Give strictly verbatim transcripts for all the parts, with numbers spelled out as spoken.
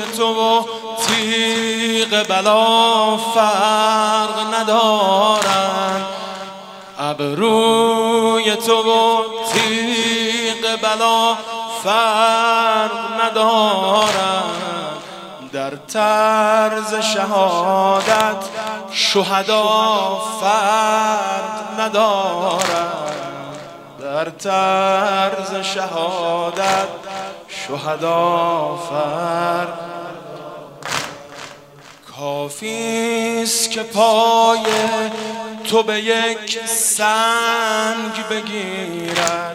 تو و تیغ بلا فرق ندارن، ابروی تو و تیغ بلا فرق ندارن، در طرز شهادت شهدا فرق ندارن، در طرز شهادت شهدا فرق. کافیست که پای تو به یک سنگ بگیرد،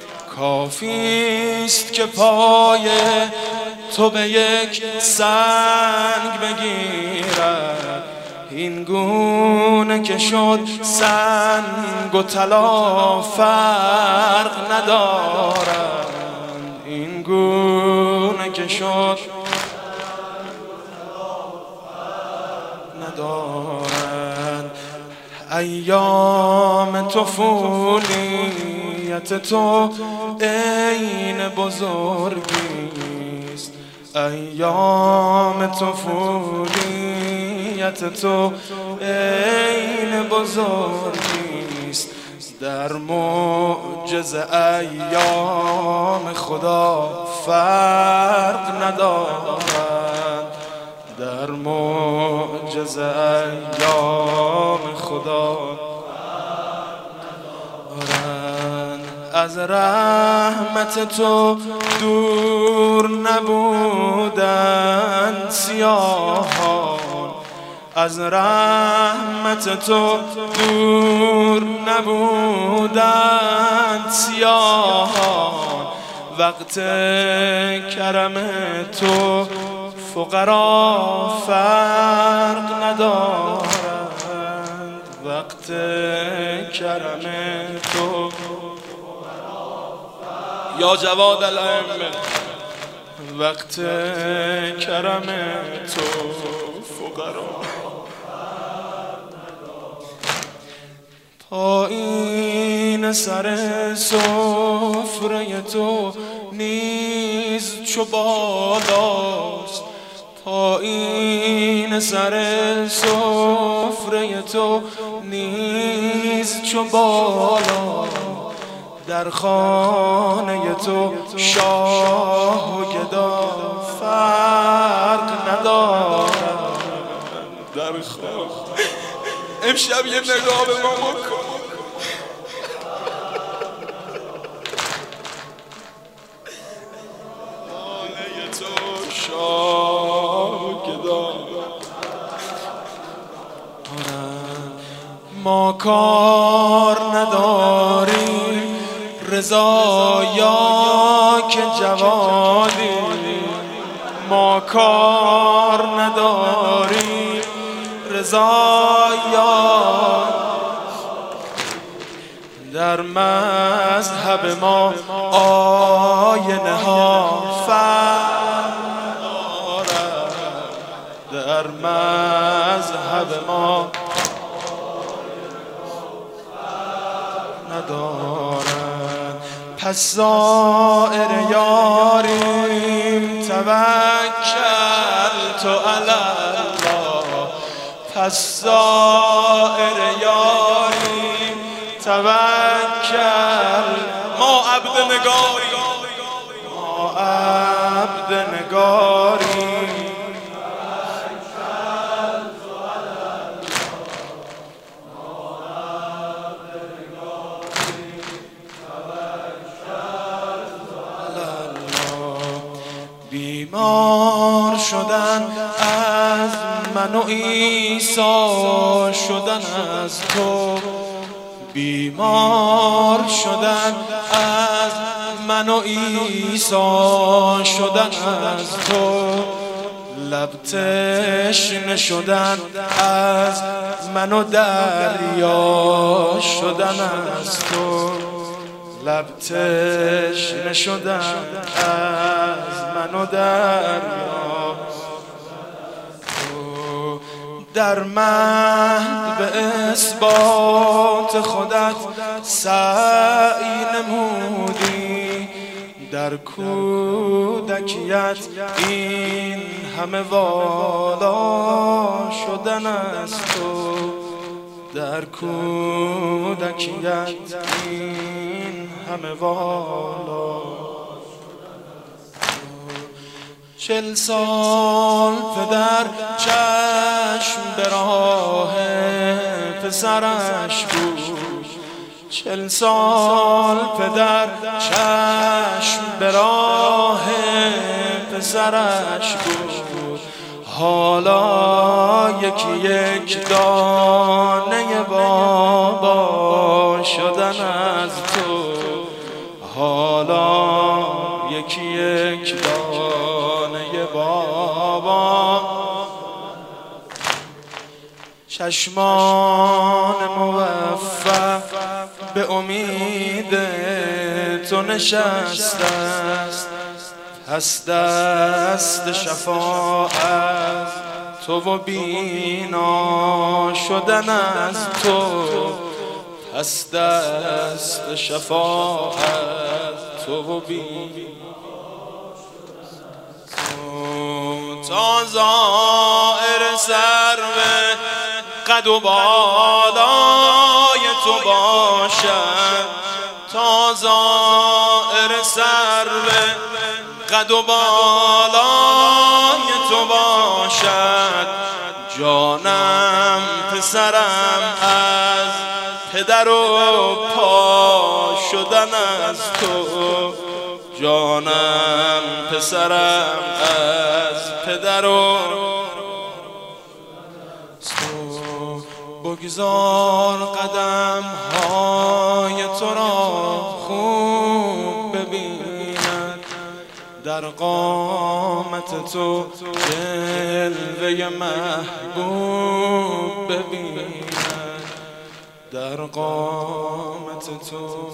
کافیست که پای تو به یک سنگ بگیرد، این گونه که شد سنگ و طلا فرق ندارند، این گونه که شد ندارند. ایام طفولیت تو عین بزرگیست، ایام طفولیت تو عین بزرگیست، در معجزه ایام خدا فرق ندارد، در معجزه ایام خدا از رحمت تو دور نبودند سیاهان، از رحمت تو دور نبودند سیاهان، وقت کرم تو فقرا فرق ندارند، وقت کرم تو یا جواد الائمه، وقت کرم تو فقرا. پایین سر سفره تو نیز چو بالاست، پایین سر سفره تو نیز چو بالاست، در خانه تو شاه و گدا فرق ندارد، در خانه. امشب یه نگاه به ما بکن، خانه تو شاه و گدا. ما کار نداریم رضا یا که جوادی، ما کار نداریم رضا یا، در مذهب ما آینه ها فرق ندارد، در مذهب ما ندارد. پس زائر یاریم توکل تو علی الله، پس زائر یاریم توکل، ما عبد نگاریم، ما عبد نگاریم، بیمار شدن از من و عیسی شدن از تو، بیمار شدن از من و عیسی شدن از تو، لب تشنه شدن از من و دریا شدن از تو، لب تشنه شدن از من و دریا. در مهد به اثبات خودت سعی نمودی، در کودکیت این همه والا شدن از تو، در کودکیت این همه والا. چل سال پدر چشم به راه پسرش بود، چل سال پدر چشم به راه پسرش بود، حالا یکی یک دانه بابا شدن از تو، حالا یکی یک دانه بابا. چشمان موفق به امید تو نشسته است، پس دست شفاعت تو و بینا شدن از تو، پس دست شفاعت تو و بینا تا زائر سرو قد و بالای تو باشد، تا زائر سرو قد و بالای تو باشد، جانم پسرم از پدر و پا شدن از تو، جانم پسرم از پدر و بگذار قدم های تو را خوب ببیند، در قامت تو جلوه محبوب ببیند، در قامت تو.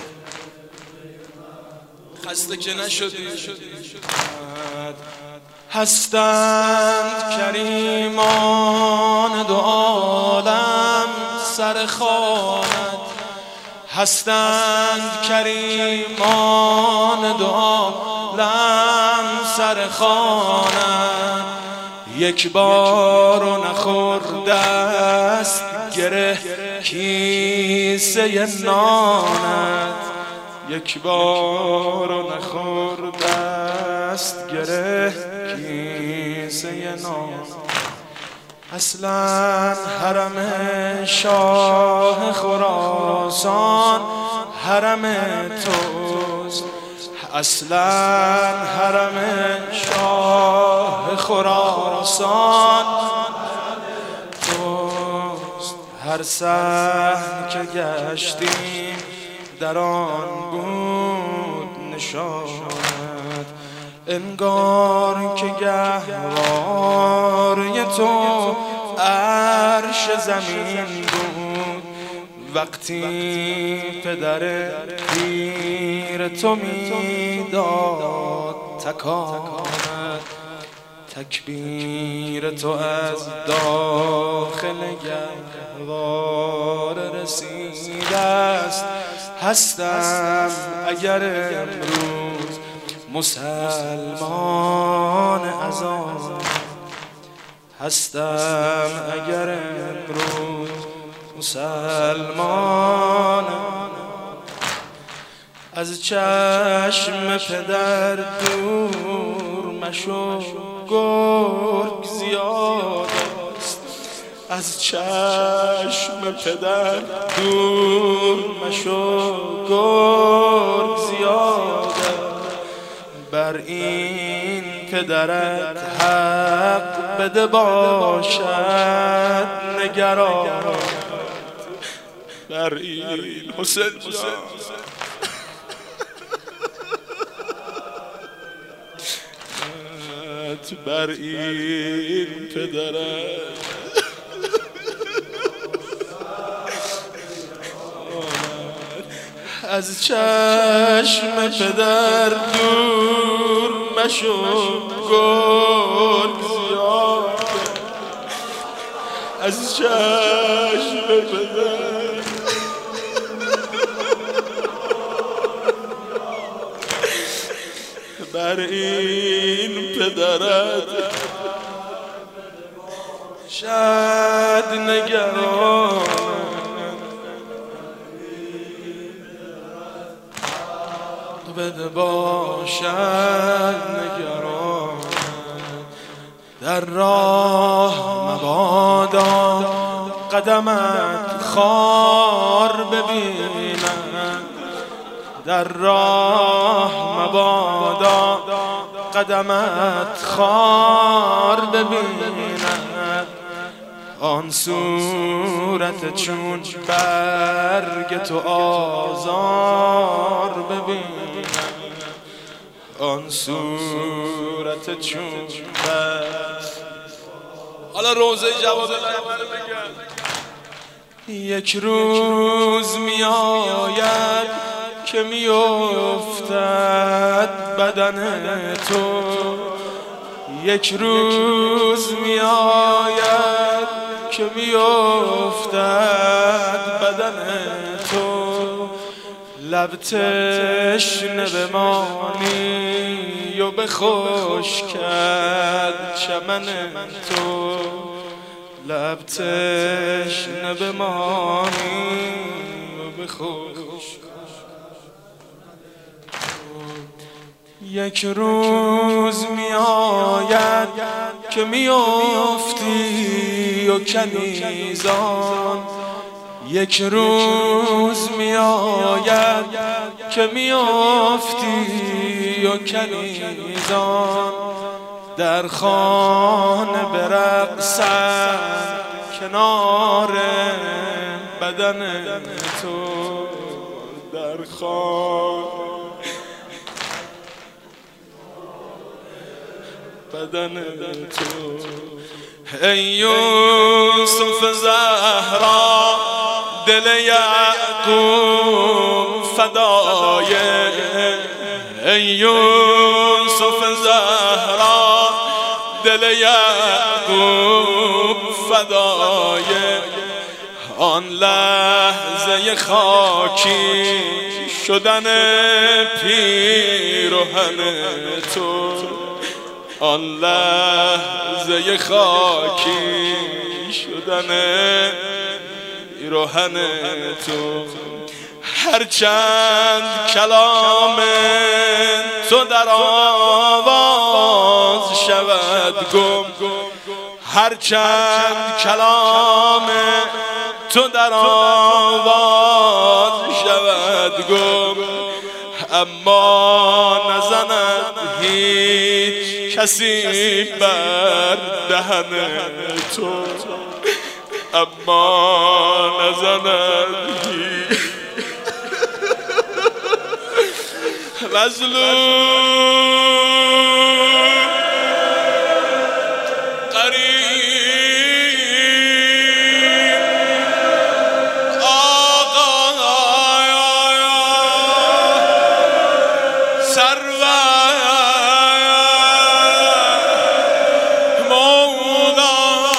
خسته که نشدی هستند کریمان دو عالم سر خوانت، هستند کریمان دو عالم سر خوانت، یک بار و نخورده است گره کیسه نانت، یک بار و نخورده است گره کیسه نان. اصلا حرم شاه خراسان حرم توست، اصلا حرم شاه خراسان توست، هر صحن که گشتیم در آن بود نشانت، انگار که گهواره تو عرش زمین بود، وقتی پدر پیر تو میداد تکانت، تکبیر تو از داخل گهواره رسیده است. هستم اگر امروز مسلمان از آن، هستم اگر امروز مسلمان، از چشم پدر دور مشو گرگ زیاد است، از چشم پدر دور مشو گرگ زیاد است، بر این پدرت حق بده باشد نگران، بر این حسین جان بر این پدرت از چشم پدر دور مشو گرگ زیاد، از چشم پدر در این پدرت شاید نگران بده باشد نگران در راه مبادا قدمت خار ببینم در راه مبادا قدمت خار ببینم آن صورت چون برگ تو آزار ببینم آن صورت چون برگ. حالا روزه جواب پیامبر بگن یک روز می آید که می افتد بدن تو یک روز می آید که می افتد بدن تو لب تشنه بمانی و بخشکد چمن تو لب تشنه بمانی و بخشکد یک روز می آید که می افتی و کنیزان یک روز می آید که می افتی و کنیزان در خانه برقصد کنار بدن تو در خانه بدن تو ای یوسف زهرا دل یعقوب فدای ای یوسف زهرا دل یعقوب فدای آن لحظه خاکی شدن پیرهن تو آن لحظه خاکی شدن پیرهن تو هرچند کلام تو در آواز شود گم هرچند کلام تو در آواز شود گم اما نزند هیچ کسی بر دهن تو اما نزند هیچ مظلوم قریب آقا سرور مولا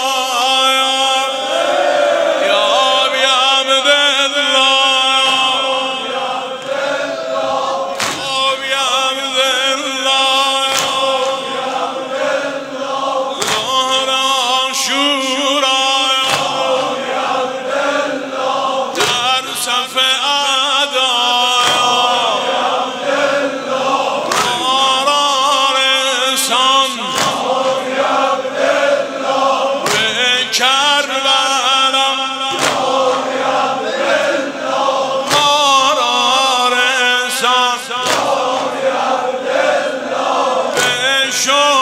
یا بیعبد شو